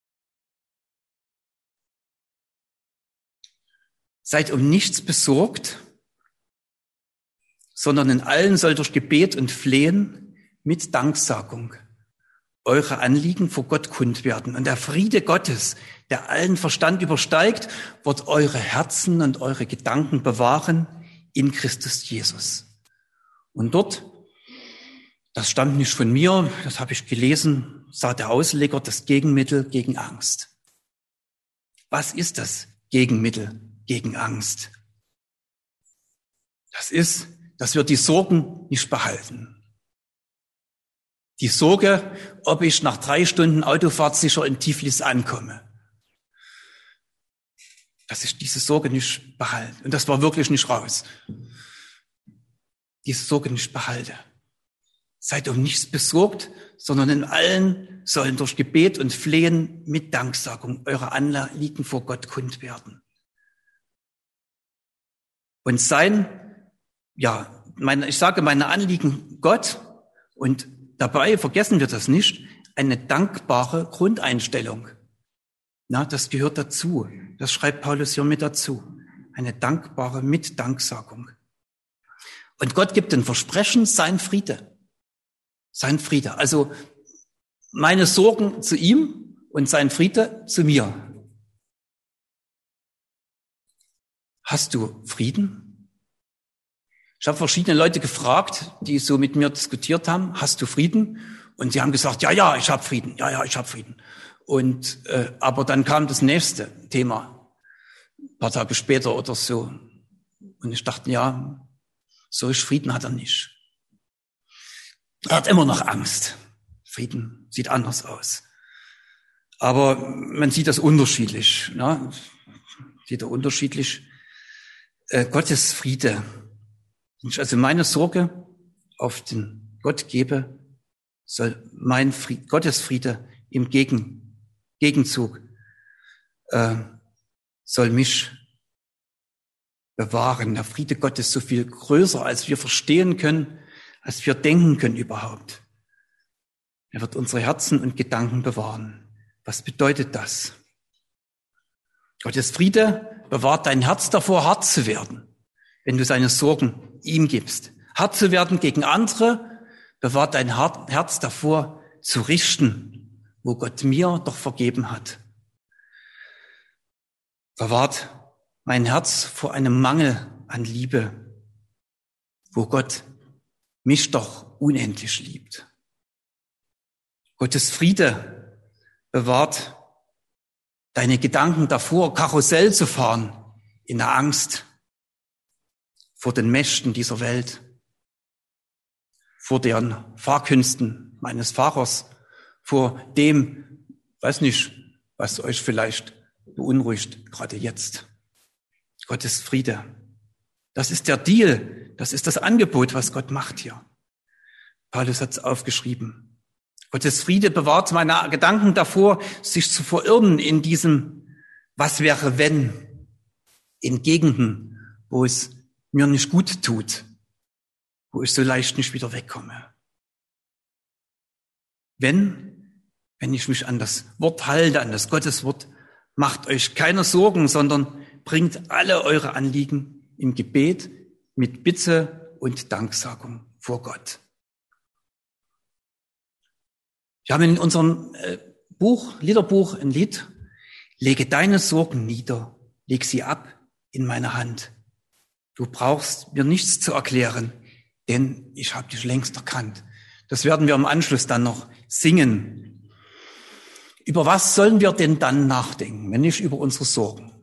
Seid um nichts besorgt, sondern in allen soll durch Gebet und Flehen mit Danksagung eure Anliegen vor Gott kund werden. Und der Friede Gottes, der allen Verstand übersteigt, wird eure Herzen und eure Gedanken bewahren in Christus Jesus. Und dort, das stammt nicht von mir, das habe ich gelesen, sagt der Ausleger, das Gegenmittel gegen Angst. Was ist das Gegenmittel gegen Angst? Das ist, dass wir die Sorgen nicht behalten. Die Sorge, ob ich nach drei Stunden Autofahrt sicher in Tiflis ankomme. Dass ich diese Sorge nicht behalte. Und das war wirklich nicht raus. Diese Sorge nicht behalte. Seid um nichts besorgt, sondern in allen sollen durch Gebet und Flehen mit Danksagung eure Anliegen vor Gott kund werden. Und sein, ja, meine, ich sage meine Anliegen Gott, und dabei vergessen wir das nicht, eine dankbare Grundeinstellung. Na, das gehört dazu. Das schreibt Paulus hier mit dazu. Eine dankbare Mitdanksagung. Und Gott gibt ein Versprechen, sein Friede. Sein Friede. Also meine Sorgen zu ihm und sein Friede zu mir. Hast du Frieden? Ich habe verschiedene Leute gefragt, die so mit mir diskutiert haben, hast du Frieden? Und sie haben gesagt, ja, ja, ich habe Frieden, ja, ja, ich habe Frieden. Und äh, aber dann kam das nächste Thema, ein paar Tage später oder so. Und ich dachte, ja, solch Frieden hat er nicht. Er hat immer noch Angst. Frieden sieht anders aus. Aber man sieht das unterschiedlich. Ne? Sieht er unterschiedlich. äh, Gottes Friede. Wenn ich also meine Sorge auf den Gott gebe, soll mein Fried, Gottes Friede im Gegen, Gegenzug äh, soll mich bewahren. Der Friede Gottes ist so viel größer, als wir verstehen können, als wir denken können überhaupt. Er wird unsere Herzen und Gedanken bewahren. Was bedeutet das? Gottes Friede bewahrt dein Herz davor, hart zu werden, wenn du seine Sorgen ihm gibst. Hart zu werden gegen andere, bewahrt dein Herz davor, zu richten, wo Gott mir doch vergeben hat. Bewahrt mein Herz vor einem Mangel an Liebe, wo Gott mich doch unendlich liebt. Gottes Friede bewahrt deine Gedanken davor, Karussell zu fahren, in der Angst vor den Mächten dieser Welt, vor deren Fahrkünsten meines Fahrers, vor dem, weiß nicht, was euch vielleicht beunruhigt, gerade jetzt. Gottes Friede. Das ist der Deal, das ist das Angebot, was Gott macht hier. Paulus hat es aufgeschrieben. Gottes Friede bewahrt meine Gedanken davor, sich zu verirren in diesem Was wäre wenn, in Gegenden, wo es mir nicht gut tut, wo ich so leicht nicht wieder wegkomme. Wenn, wenn ich mich an das Wort halte, an das Gotteswort, macht euch keine Sorgen, sondern bringt alle eure Anliegen im Gebet mit Bitte und Danksagung vor Gott. Wir haben in unserem Buch, Liederbuch, ein Lied, lege deine Sorgen nieder, leg sie ab in meine Hand. Du brauchst mir nichts zu erklären, denn ich habe dich längst erkannt. Das werden wir im Anschluss dann noch singen. Über was sollen wir denn dann nachdenken, wenn nicht über unsere Sorgen?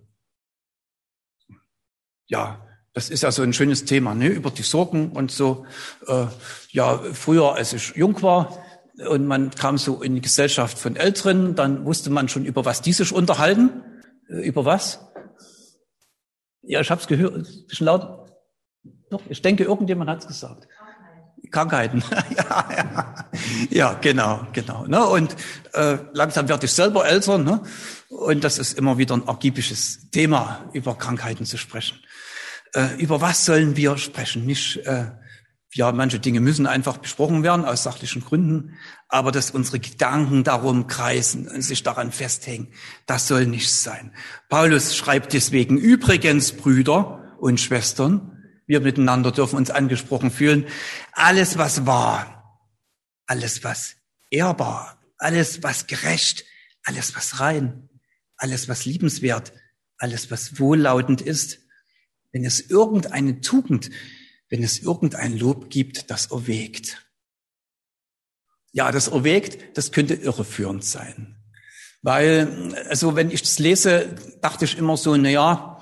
Ja, das ist ja so ein schönes Thema, ne? Über die Sorgen und so. Äh, ja, früher, als ich jung war und man kam so in die Gesellschaft von Älteren, dann wusste man schon, über was die sich unterhalten. Äh, über was? Ja, ich habe es gehört, ein bisschen laut. Doch, ich denke, irgendjemand hat es gesagt. Krankheiten. ja, ja. ja, genau, genau. Ne? Und äh, langsam werde ich selber älter, ne? Und das ist immer wieder ein ergiebiges Thema, über Krankheiten zu sprechen. Äh, über was sollen wir sprechen? Nicht, äh, ja, manche Dinge müssen einfach besprochen werden aus sachlichen Gründen, aber dass unsere Gedanken darum kreisen und sich daran festhängen, das soll nicht sein. Paulus schreibt deswegen: Übrigens, Brüder und Schwestern, wir miteinander dürfen uns angesprochen fühlen. Alles, was wahr, alles, was ehrbar, alles, was gerecht, alles, was rein, alles, was liebenswert, alles, was wohllautend ist, wenn es irgendeine Tugend, wenn es irgendein Lob gibt, das erwägt. Ja, das erwägt, das könnte irreführend sein. Weil, also wenn ich das lese, dachte ich immer so, na ja,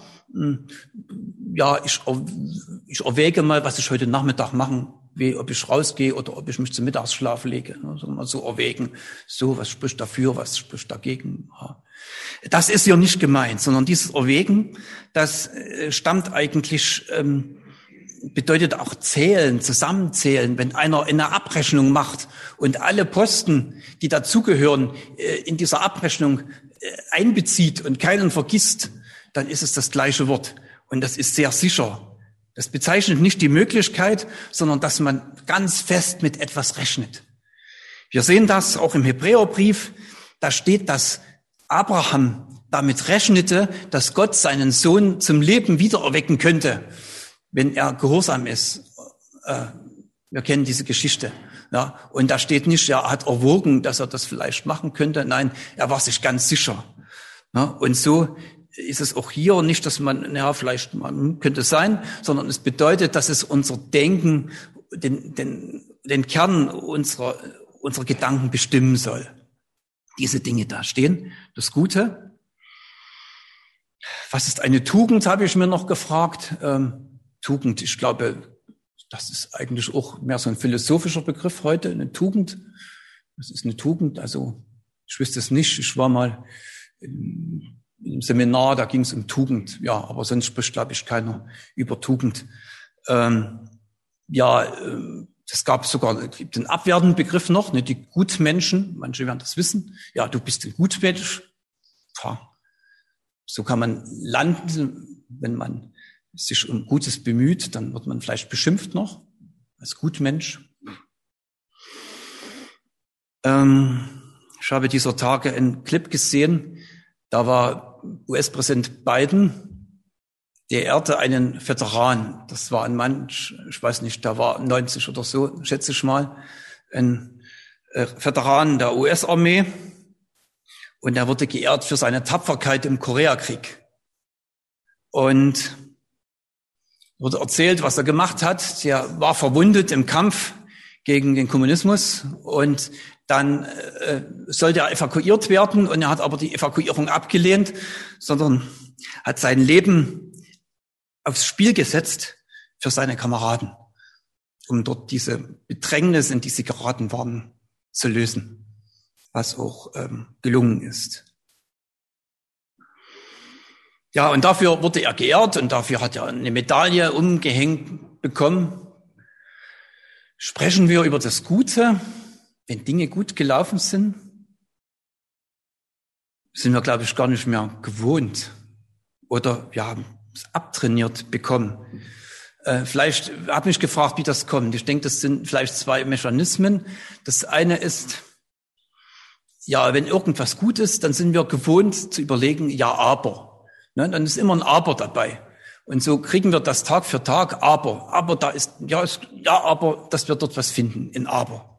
ja, ich, ich erwäge mal, was ich heute Nachmittag machen will, ob ich rausgehe oder ob ich mich zum Mittagsschlaf lege. Also mal so erwägen, so, was spricht dafür, was spricht dagegen. Ja. Das ist ja nicht gemeint, sondern dieses Erwägen, das stammt eigentlich, ähm, bedeutet auch zählen, zusammenzählen. Wenn einer eine Abrechnung macht und alle Posten, die dazugehören, in dieser Abrechnung einbezieht und keinen vergisst, dann ist es das gleiche Wort. Und das ist sehr sicher. Das bezeichnet nicht die Möglichkeit, sondern dass man ganz fest mit etwas rechnet. Wir sehen das auch im Hebräerbrief. Da steht, dass Abraham damit rechnete, dass Gott seinen Sohn zum Leben wiedererwecken könnte, wenn er gehorsam ist. Wir kennen diese Geschichte. Ja, und da steht nicht, er hat erwogen, dass er das vielleicht machen könnte. Nein, er war sich ganz sicher. Ja, und so ist es auch hier nicht, dass man, ja, vielleicht man könnte es sein, sondern es bedeutet, dass es unser Denken, den, den, den Kern unserer, unserer Gedanken bestimmen soll. Diese Dinge da stehen. Das Gute. Was ist eine Tugend, habe ich mir noch gefragt. Ähm, Tugend, ich glaube, das ist eigentlich auch mehr so ein philosophischer Begriff heute, eine Tugend. Was ist eine Tugend? Also, ich wüsste es nicht. Ich war mal in, im Seminar, da ging es um Tugend. Ja, aber sonst spricht, glaube ich, keiner über Tugend. Ähm, ja, äh, es gab sogar den abwertenden Begriff noch, ne, die Gutmenschen. Manche werden das wissen. Ja, du bist ein Gutmensch. Ja, so kann man landen, wenn man sich um Gutes bemüht, dann wird man vielleicht beschimpft noch als Gutmensch. Ähm, ich habe dieser Tage einen Clip gesehen, da war U S-Präsident Biden, der ehrte einen Veteran. Das war ein Mann, ich weiß nicht, der war neunzig oder so, schätze ich mal, ein Veteran der U S-Armee. Und er wurde geehrt für seine Tapferkeit im Koreakrieg. Und wurde erzählt, was er gemacht hat. Er war verwundet im Kampf gegen den Kommunismus und dann äh, sollte er evakuiert werden und er hat aber die Evakuierung abgelehnt, sondern hat sein Leben aufs Spiel gesetzt für seine Kameraden, um dort diese Bedrängnis, in die sie geraten waren, zu lösen, was auch ähm, gelungen ist. Ja, und dafür wurde er geehrt und dafür hat er eine Medaille umgehängt bekommen. Sprechen wir über das Gute, wenn Dinge gut gelaufen sind, sind wir, glaube ich, gar nicht mehr gewohnt oder wir haben es abtrainiert bekommen. Äh, vielleicht habe ich mich gefragt, wie das kommt. Ich denke, das sind vielleicht zwei Mechanismen. Das eine ist, ja, wenn irgendwas gut ist, dann sind wir gewohnt zu überlegen, ja, aber. Ne, dann ist immer ein Aber dabei. Und so kriegen wir das Tag für Tag, aber, aber da ist, ja, ist, ja, aber, dass wir dort was finden, in aber.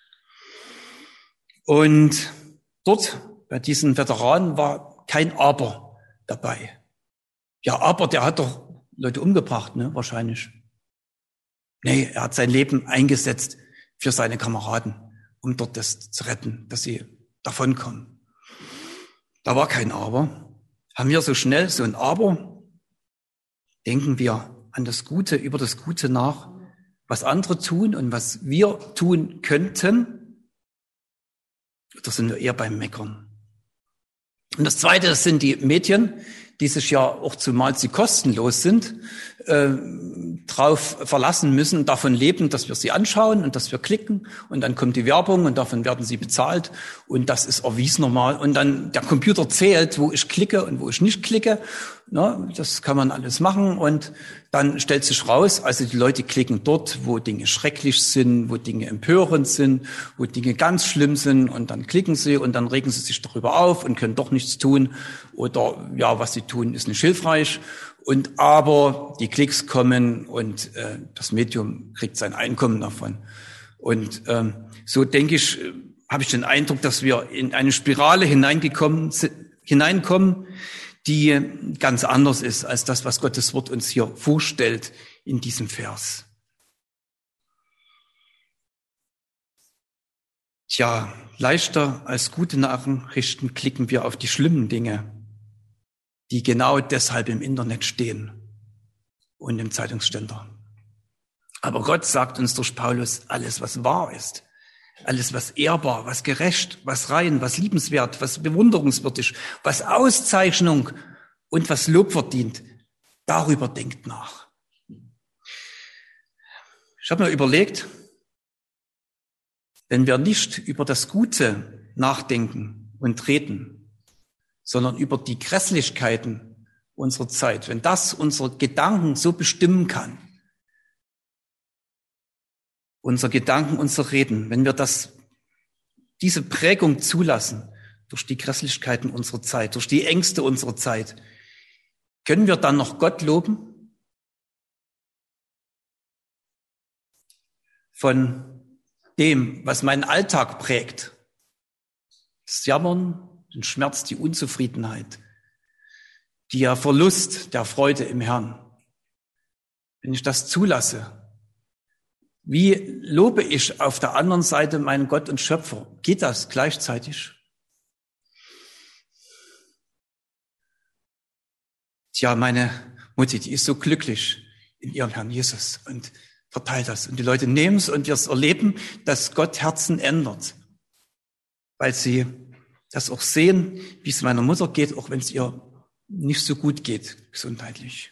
Und dort, bei diesen Veteranen, war kein Aber dabei. Ja, aber der hat doch Leute umgebracht, ne, wahrscheinlich. Nee, er hat sein Leben eingesetzt für seine Kameraden, um dort das zu retten, dass sie davonkommen. Da war kein Aber. Haben wir so schnell so ein Aber? Denken wir an das Gute, über das Gute nach, was andere tun und was wir tun könnten? Oder sind wir eher beim Meckern? Und das Zweite, das sind die Medien, die sich ja auch, zumal sie kostenlos sind, äh, drauf verlassen müssen, davon leben, dass wir sie anschauen und dass wir klicken und dann kommt die Werbung und davon werden sie bezahlt und das ist erwiesen normal und dann der Computer zählt, wo ich klicke und wo ich nicht klicke. Na, das kann man alles machen und dann stellt sich raus, also die Leute klicken dort, wo Dinge schrecklich sind, wo Dinge empörend sind, wo Dinge ganz schlimm sind und dann klicken sie und dann regen sie sich darüber auf und können doch nichts tun oder ja, was sie tun, ist nicht hilfreich. Und aber die Klicks kommen und äh, das Medium kriegt sein Einkommen davon. Und ähm, so denke ich, äh, habe ich den Eindruck, dass wir in eine Spirale hineingekommen, hineinkommen, die ganz anders ist als das, was Gottes Wort uns hier vorstellt in diesem Vers. Tja, leichter als gute Nachrichten klicken wir auf die schlimmen Dinge, die genau deshalb im Internet stehen und im Zeitungsständer. Aber Gott sagt uns durch Paulus, alles, was wahr ist, alles, was ehrbar, was gerecht, was rein, was liebenswert, was bewunderungswürdig, was Auszeichnung und was Lob verdient, darüber denkt nach. Ich habe mir überlegt, wenn wir nicht über das Gute nachdenken und reden, sondern über die Grässlichkeiten unserer Zeit, wenn das unsere Gedanken so bestimmen kann, unser Gedanken, unser Reden, wenn wir das, diese Prägung zulassen durch die Grässlichkeiten unserer Zeit, durch die Ängste unserer Zeit, können wir dann noch Gott loben? Von dem, was meinen Alltag prägt, das Jammern, den Schmerz, die Unzufriedenheit, der Verlust der Freude im Herrn. Wenn ich das zulasse, wie lobe ich auf der anderen Seite meinen Gott und Schöpfer? Geht das gleichzeitig? Tja, meine Mutti, die ist so glücklich in ihrem Herrn Jesus und verteilt das. Und die Leute nehmen es und wir erleben, dass Gott Herzen ändert, weil sie das auch sehen, wie es meiner Mutter geht, auch wenn es ihr nicht so gut geht, gesundheitlich.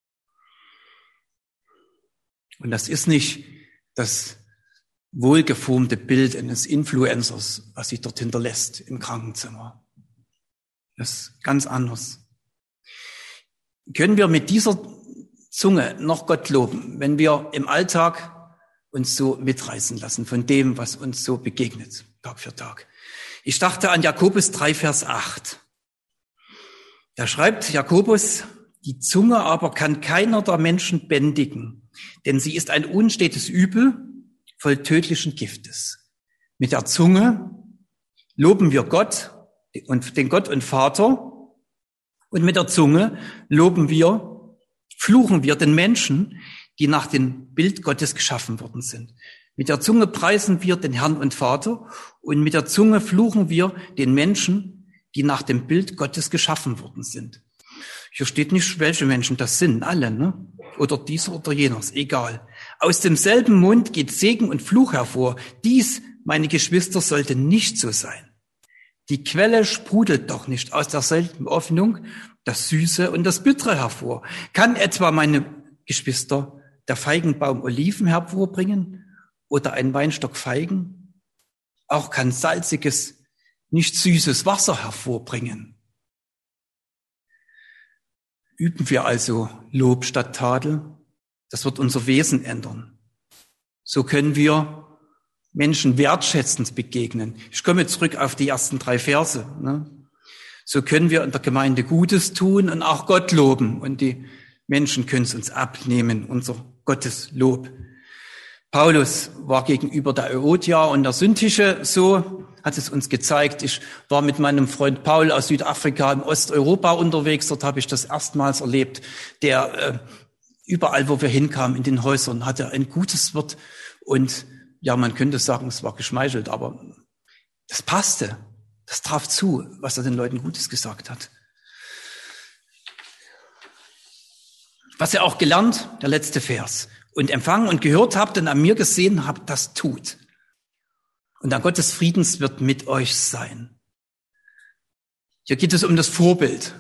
Und das ist nicht das wohlgeformte Bild eines Influencers, was sich dort hinterlässt im Krankenzimmer. Das ist ganz anders. Können wir mit dieser Zunge noch Gott loben, wenn wir im Alltag uns so mitreißen lassen von dem, was uns so begegnet, Tag für Tag? Ich dachte an Jakobus drei, Vers acht. Da schreibt Jakobus: Die Zunge aber kann keiner der Menschen bändigen, denn sie ist ein unstetes Übel, voll tödlichen Giftes. Mit der Zunge loben wir Gott und den Gott und Vater, und mit der Zunge loben wir, fluchen wir den Menschen, die nach dem Bild Gottes geschaffen worden sind. Mit der Zunge preisen wir den Herrn und Vater, und mit der Zunge fluchen wir den Menschen, die nach dem Bild Gottes geschaffen worden sind. Hier steht nicht, welche Menschen das sind, alle, ne? Oder dieser oder jener, egal. Aus demselben Mund geht Segen und Fluch hervor. Dies, meine Geschwister, sollte nicht so sein. Die Quelle sprudelt doch nicht aus derselben Öffnung das Süße und das Bittere hervor. Kann etwa, meine Geschwister, der Feigenbaum Oliven hervorbringen oder ein Weinstock Feigen? Auch kann salziges, nicht süßes Wasser hervorbringen. Üben wir also Lob statt Tadel. Das wird unser Wesen ändern. So können wir Menschen wertschätzend begegnen. Ich komme zurück auf die ersten drei Verse. Ne? So können wir in der Gemeinde Gutes tun und auch Gott loben. Und die Menschen können es uns abnehmen, unser Gotteslob. Paulus war gegenüber der Euodia und der Syntyche so, hat es uns gezeigt. Ich war mit meinem Freund Paul aus Südafrika in Osteuropa unterwegs. Dort habe ich das erstmals erlebt. Der äh, überall, wo wir hinkamen, in den Häusern, hatte ein gutes Wort. Und ja, man könnte sagen, es war geschmeichelt, aber das passte. Das traf zu, was er den Leuten Gutes gesagt hat. Was ihr auch gelernt, der letzte Vers. Und empfangen und gehört habt und an mir gesehen habt, das tut. Und der Gott des Friedens wird mit euch sein. Hier geht es um das Vorbild.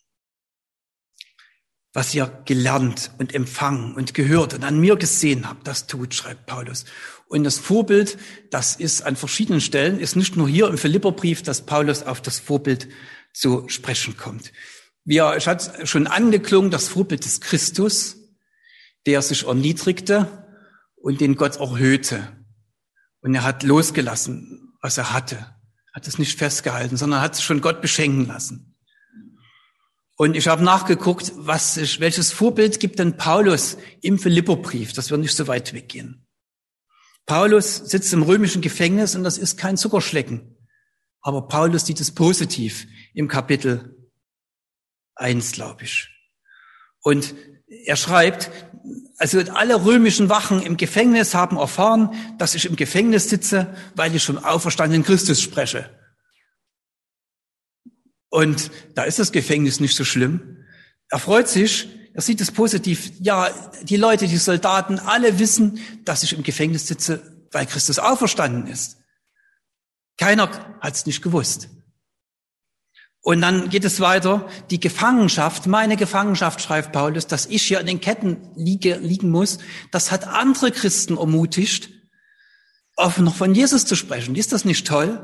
Was ihr gelernt und empfangen und gehört und an mir gesehen habt, das tut, schreibt Paulus. Und das Vorbild, das ist an verschiedenen Stellen, ist nicht nur hier im Philipperbrief, dass Paulus auf das Vorbild zu sprechen kommt. Wir, es hat schon angeklungen, das Vorbild des Christus, der sich erniedrigte und den Gott erhöhte. Und er hat losgelassen, was er hatte. Hat es nicht festgehalten, sondern hat sich schon Gott beschenken lassen. Und ich habe nachgeguckt, was, welches Vorbild gibt denn Paulus im Philipperbrief, dass wir nicht so weit weggehen. Paulus sitzt im römischen Gefängnis und das ist kein Zuckerschlecken. Aber Paulus sieht es positiv im Kapitel eins, glaube ich. Und er schreibt, also alle römischen Wachen im Gefängnis haben erfahren, dass ich im Gefängnis sitze, weil ich vom auferstandenen Christus spreche. Und da ist das Gefängnis nicht so schlimm. Er freut sich, er sieht es positiv. Ja, die Leute, die Soldaten, alle wissen, dass ich im Gefängnis sitze, weil Christus auferstanden ist. Keiner hat es nicht gewusst. Und dann geht es weiter. Die Gefangenschaft, meine Gefangenschaft, schreibt Paulus, dass ich hier in den Ketten liege, liegen muss, das hat andere Christen ermutigt, offen noch von Jesus zu sprechen. Ist das nicht toll?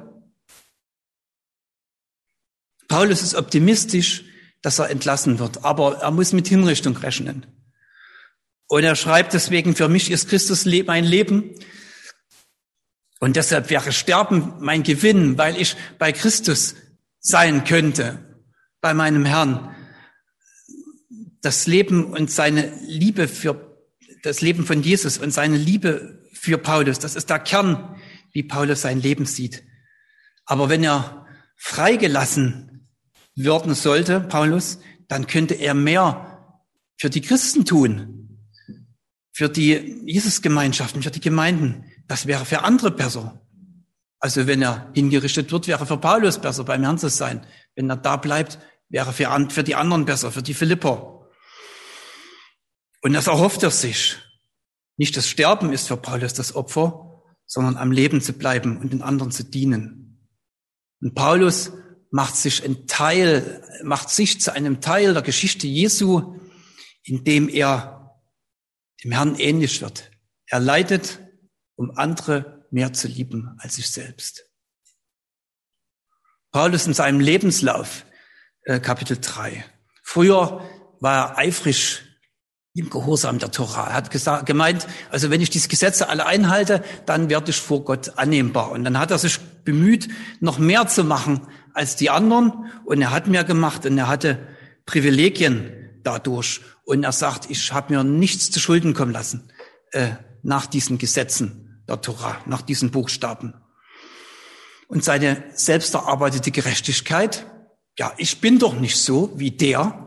Paulus ist optimistisch, dass er entlassen wird, aber er muss mit Hinrichtung rechnen. Und er schreibt deswegen, für mich ist Christus mein Leben und deshalb wäre Sterben mein Gewinn, weil ich bei Christus sein könnte, bei meinem Herrn. Das Leben und seine Liebe für, das Leben von Jesus und seine Liebe für Paulus, das ist der Kern, wie Paulus sein Leben sieht. Aber wenn er freigelassen werden sollte, Paulus, dann könnte er mehr für die Christen tun, für die Jesusgemeinschaften, für die Gemeinden. Das wäre für andere besser. Also wenn er hingerichtet wird, wäre für Paulus besser, beim Herrn zu sein. Wenn er da bleibt, wäre für, für die anderen besser, für die Philipper. Und das erhofft er sich. Nicht das Sterben ist für Paulus das Opfer, sondern am Leben zu bleiben und den anderen zu dienen. Und Paulus macht sich ein Teil, macht sich zu einem Teil der Geschichte Jesu, in dem er dem Herrn ähnlich wird. Er leidet, um andere mehr zu lieben als sich selbst. Paulus in seinem Lebenslauf, äh, Kapitel drei. Früher war er eifrig im Gehorsam der Tora. Er hat gesagt, gemeint, also wenn ich diese Gesetze alle einhalte, dann werde ich vor Gott annehmbar. Und dann hat er sich bemüht, noch mehr zu machen als die anderen. Und er hat mehr gemacht und er hatte Privilegien dadurch. Und er sagt, ich habe mir nichts zu Schulden kommen lassen äh, nach diesen Gesetzen der Tora, nach diesen Buchstaben. Und seine selbst erarbeitete Gerechtigkeit, ja, ich bin doch nicht so wie der.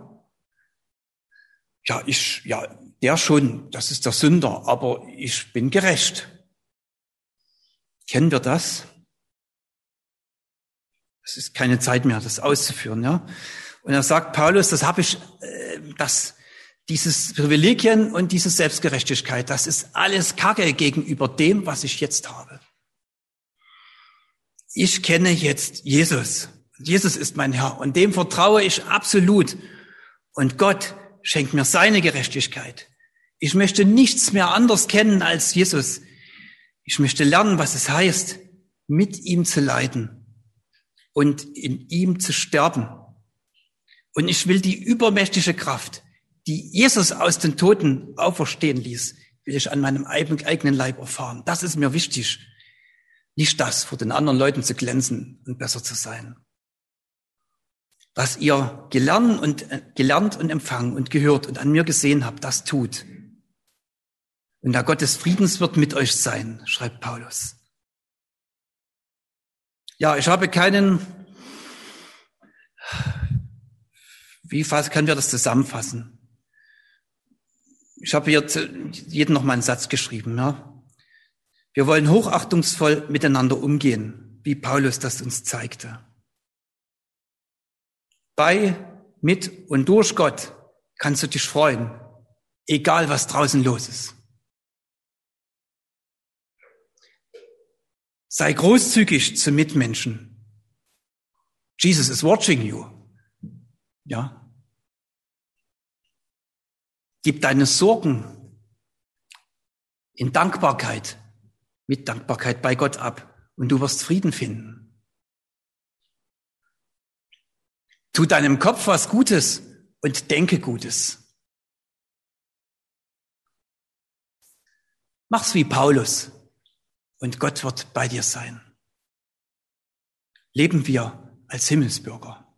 Ja, ich, ja, der schon, das ist der Sünder, aber ich bin gerecht. Kennen wir das? Es ist keine Zeit mehr, das auszuführen, ja. Und er sagt, Paulus, das habe ich, äh, das, dieses Privilegien und diese Selbstgerechtigkeit, das ist alles Kacke gegenüber dem, was ich jetzt habe. Ich kenne jetzt Jesus. Jesus ist mein Herr und dem vertraue ich absolut. Und Gott schenkt mir seine Gerechtigkeit. Ich möchte nichts mehr anders kennen als Jesus. Ich möchte lernen, was es heißt, mit ihm zu leiden und in ihm zu sterben. Und ich will die übermächtige Kraft, die Jesus aus den Toten auferstehen ließ, will ich an meinem eigenen Leib erfahren. Das ist mir wichtig. Nicht das, vor den anderen Leuten zu glänzen und besser zu sein. Was ihr gelernt und, äh, gelernt und empfangen und gehört und an mir gesehen habt, das tut. Und der Gott des Friedens wird mit euch sein, schreibt Paulus. Ja, ich habe keinen, wie können wir das zusammenfassen? Ich habe hier jedem noch mal einen Satz geschrieben. Ja. Wir wollen hochachtungsvoll miteinander umgehen, wie Paulus das uns zeigte. Bei, mit und durch Gott kannst du dich freuen, egal was draußen los ist. Sei großzügig zu Mitmenschen. Jesus is watching you. Ja. Gib deine Sorgen in Dankbarkeit, mit Dankbarkeit bei Gott ab und du wirst Frieden finden. Tu deinem Kopf was Gutes und denke Gutes. Mach's wie Paulus und Gott wird bei dir sein. Leben wir als Himmelsbürger.